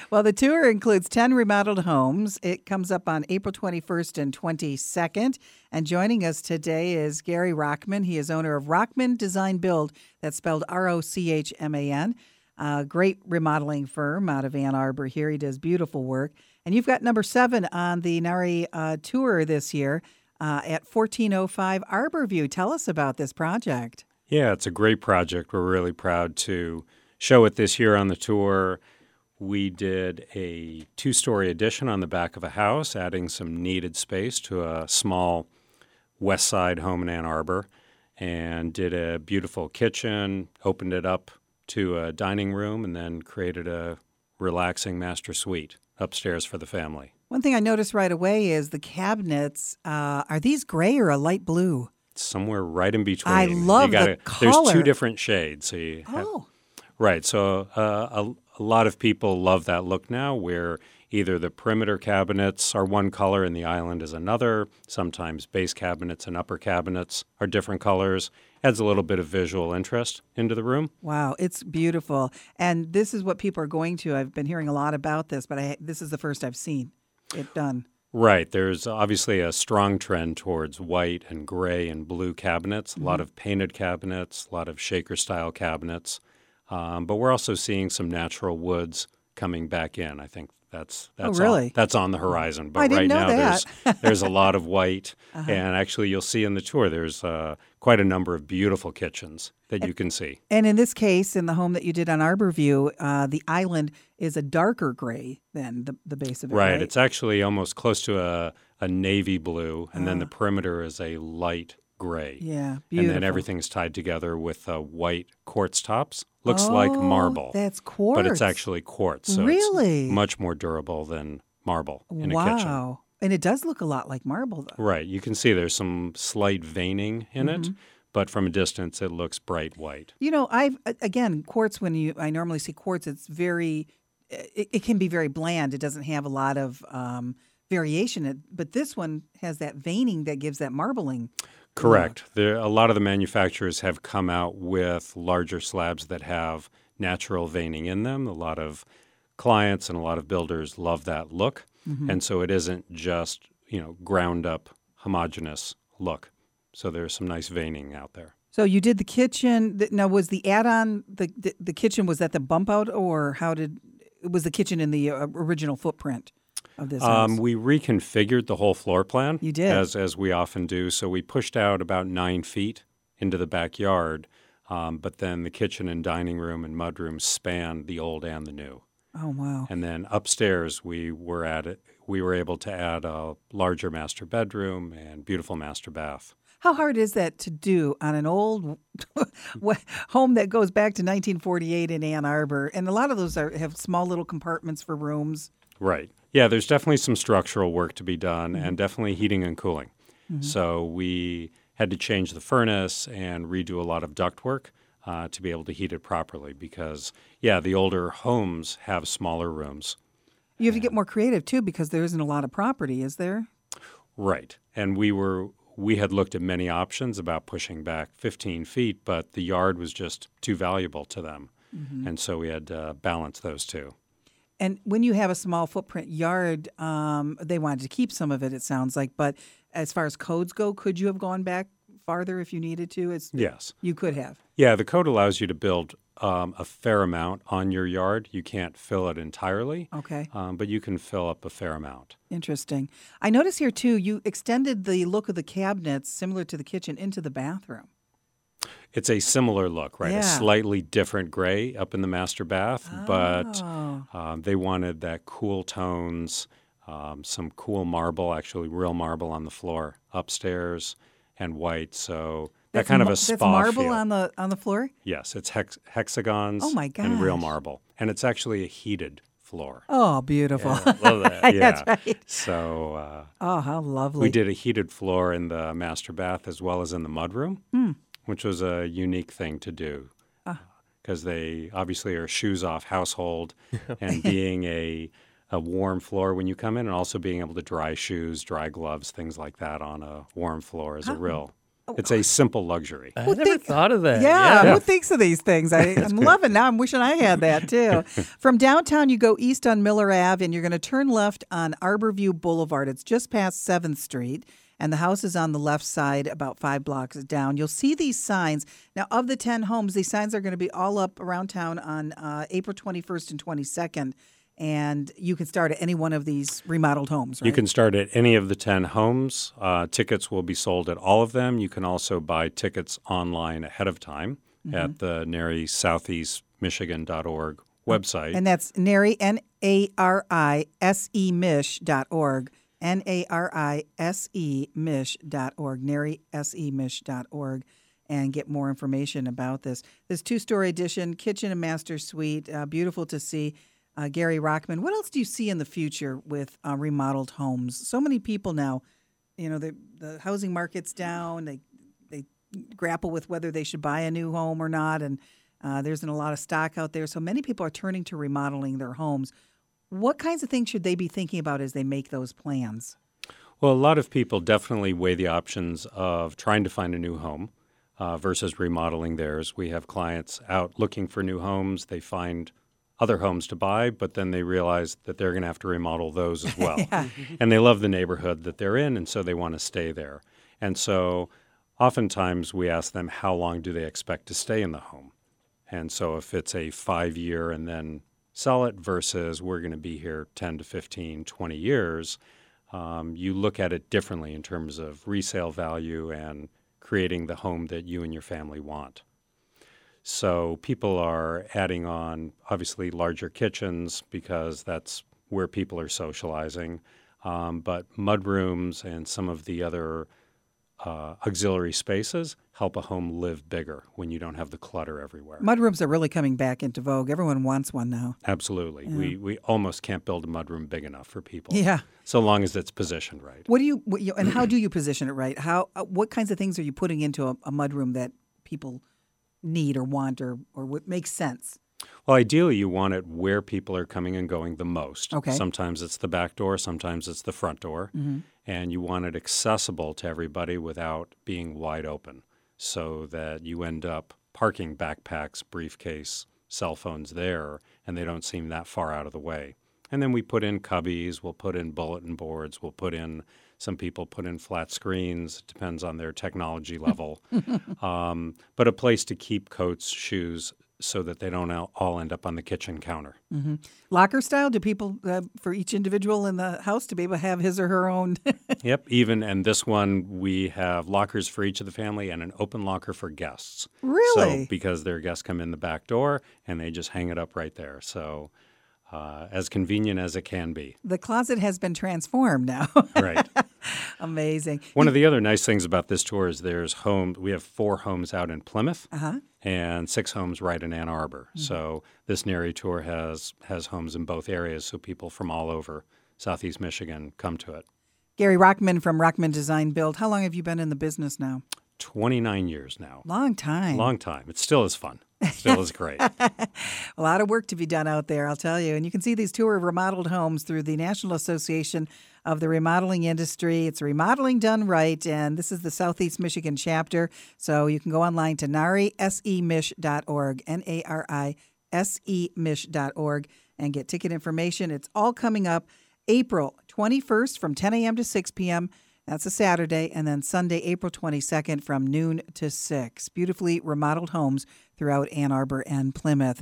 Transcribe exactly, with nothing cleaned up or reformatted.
Well, the tour includes ten remodeled homes. It comes up on April twenty-first and twenty-second. And joining us today is Gary Rockman. He is owner of Rockman Design Build. That's spelled R O C H M A N. A great remodeling firm out of Ann Arbor here. He does beautiful work. And you've got number seven on the NARI uh, tour this year uh, at fourteen oh five Arborview. Tell us about this project. Yeah, it's a great project. We're really proud to show it this year on the tour. We did a two-story addition on the back of a house, adding some needed space to a small west side home in Ann Arbor, and did a beautiful kitchen, opened it up to a dining room, and then created a relaxing master suite upstairs for the family. One thing I noticed right away is the cabinets. Uh, are these gray or a light blue? Somewhere right in between. I love you gotta, the color. There's two different shades. So you have, Oh. Right. So uh, a, a lot of people love that look now, where either the perimeter cabinets are one color and the island is another. Sometimes base cabinets and upper cabinets are different colors. Adds a little bit of visual interest into the room. Wow, it's beautiful. And this is what people are going to. I've been hearing a lot about this, but I, this is the first I've seen it done. Right. There's obviously a strong trend towards white and gray and blue cabinets, a mm-hmm. lot of painted cabinets, a lot of shaker-style cabinets. Um, but we're also seeing some natural woods coming back in. I think that's that's oh, really? on, that's on the horizon. But I didn't right know now that. there's there's a lot of white, uh-huh. and actually you'll see in the tour there's uh, quite a number of beautiful kitchens that and, you can see. And in this case, in the home that you did on Arborview, uh, the island is a darker gray than the, the base of it. Right. Right. It's actually almost close to a, a navy blue, and uh. then the perimeter is a light gray. Yeah, beautiful. And then everything's tied together with uh, white quartz tops. Looks oh, like marble. That's quartz. But it's actually quartz. So really? It's much more durable than marble in wow. a kitchen. Wow. And it does look a lot like marble, though. Right. You can see there's some slight veining in mm-hmm. it, but from a distance it looks bright white. You know, I've, again, quartz, when you I normally see quartz, it's very, it, it can be very bland. It doesn't have a lot of um, variation. But this one has that veining that gives that marbling. Correct. There, a lot of the manufacturers have come out with larger slabs that have natural veining in them. A lot of clients and a lot of builders love that look. Mm-hmm. And so it isn't just, you know, ground up homogeneous look. So there's some nice veining out there. So you did the kitchen. Now, was the add-on, the, the, the kitchen, was that the bump out, or how did, was the kitchen in the uh, original footprint of this house? Um, we reconfigured the whole floor plan. You did? As, as we often do. So we pushed out about nine feet into the backyard, um, but then the kitchen and dining room and mudroom spanned the old and the new. Oh, wow. And then upstairs, we were at it. We were able to add a larger master bedroom and beautiful master bath. How hard is that to do on an old home that goes back to nineteen forty-eight in Ann Arbor? And a lot of those are, have small little compartments for rooms. Right. Yeah, there's definitely some structural work to be done, mm-hmm. and definitely heating and cooling. Mm-hmm. So we had to change the furnace and redo a lot of ductwork uh, to be able to heat it properly because, yeah, the older homes have smaller rooms. You have to get more creative, too, because there isn't a lot of property, is there? Right. And we were we had looked at many options about pushing back fifteen feet, but the yard was just too valuable to them. Mm-hmm. And so we had to balance those two. And when you have a small footprint yard, um, they wanted to keep some of it, it sounds like. But as far as codes go, could you have gone back farther if you needed to? It's, yes. You could have. Yeah, the code allows you to build um, a fair amount on your yard. You can't fill it entirely. Okay. Um, but you can fill up a fair amount. Interesting. I notice here, too, you extended the look of the cabinets, similar to the kitchen, into the bathroom. It's a similar look, right? Yeah. A slightly different gray up in the master bath, oh. but um, they wanted that cool tones, um, some cool marble, actually real marble on the floor upstairs, and white. So that's that kind ma- of a spa That's marble feel. on the on the floor? Yes, it's hex- hexagons oh my and real gosh. marble, and it's actually a heated floor. Oh, beautiful! Yeah, love that. Yeah. That's right. So, uh, oh, how lovely! We did a heated floor in the master bath as well as in the mudroom. Hmm. Which was a unique thing to do because ah. uh, they obviously are shoes-off household and being a, a warm floor when you come in and also being able to dry shoes, dry gloves, things like that on a warm floor is how, a real It's a simple luxury. I Who never think- thought of that. Yeah, Yeah. who thinks of these things? I, I'm loving now. I'm wishing I had that too. From downtown, you go east on Miller Ave, and you're going to turn left on Arborview Boulevard. It's just past seventh Street, and the house is on the left side, about five blocks down. You'll see these signs. Now, of the ten homes, these signs are going to be all up around town on uh, April twenty-first and twenty-second. And you can start at any one of these remodeled homes, right? You can start at any of the ten homes. Uh, tickets will be sold at all of them. You can also buy tickets online ahead of time mm-hmm. at the nari southeast michigan dot org website. And that's Nari, N A R I S E Mich dot org. N A R I S E Mich dot org. Nari S E Mich dot org. And get more information about this. This two-story addition, kitchen and master suite, uh, beautiful to see. Uh, Gary Rockman, what else do you see in the future with uh, remodeled homes? So many people now, you know, the the housing market's down. They they grapple with whether they should buy a new home or not, and uh, there isn't a lot of stock out there. So many people are turning to remodeling their homes. What kinds of things should they be thinking about as they make those plans? Well, a lot of people definitely weigh the options of trying to find a new home uh, versus remodeling theirs. We have clients out looking for new homes. They find other homes to buy, but then they realize that they're going to have to remodel those as well. yeah. And they love the neighborhood that they're in, and so they want to stay there. And so oftentimes we ask them how long do they expect to stay in the home. And so if it's a five-year and then sell it versus we're going to be here ten to fifteen, twenty years, um, you look at it differently in terms of resale value and creating the home that you and your family want. So people are adding on, obviously, larger kitchens because that's where people are socializing. Um, but mudrooms and some of the other uh, auxiliary spaces help a home live bigger when you don't have the clutter everywhere. Mudrooms are really coming back into vogue. Everyone wants one now. Absolutely. Yeah. We we almost can't build a mudroom big enough for people. Yeah. So long as it's positioned right. What do you, what you and how do you position it right? How uh, what kinds of things are you putting into a, a mudroom that people need or want or, or what makes sense? Well, ideally, you want it where people are coming and going the most. Okay. Sometimes it's the back door, sometimes it's the front door. Mm-hmm. And you want it accessible to everybody without being wide open so that you end up parking backpacks, briefcase, cell phones there, and they don't seem that far out of the way. And then we put in cubbies, we'll put in bulletin boards, we'll put in, some people put in flat screens, it depends on their technology level. um, but a place to keep coats, shoes, so that they don't all end up on the kitchen counter. Mm-hmm. Locker style? Do people, uh, for each individual in the house, to be able to have his or her own? Yep. Even, and this one, we have lockers for each of the family and an open locker for guests. Really? So, because their guests come in the back door and they just hang it up right there. So uh, as convenient as it can be. The closet has been transformed now. Right. Amazing. One of the other nice things about this tour is there's home. We have four homes out in Plymouth. Uh-huh. And six homes right in Ann Arbor. Mm-hmm. So this Nari tour has has homes in both areas, so people from all over Southeast Michigan come to it. Gary Rockman from Rockman Design Build. How long have you been in the business now? twenty-nine years now. Long time. Long time. It still is fun. It still is great. A lot of work to be done out there, I'll tell you. And you can see these tour of remodeled homes through the National Association of the Remodeling Industry. It's Remodeling Done Right, and this is the Southeast Michigan chapter. So you can go online to nari s e mich dot org, N A R I S E Mich dot org, and get ticket information. It's all coming up April twenty-first from ten a.m. to six p.m., That's a Saturday, and then Sunday, April twenty-second from noon to six. Beautifully remodeled homes throughout Ann Arbor and Plymouth.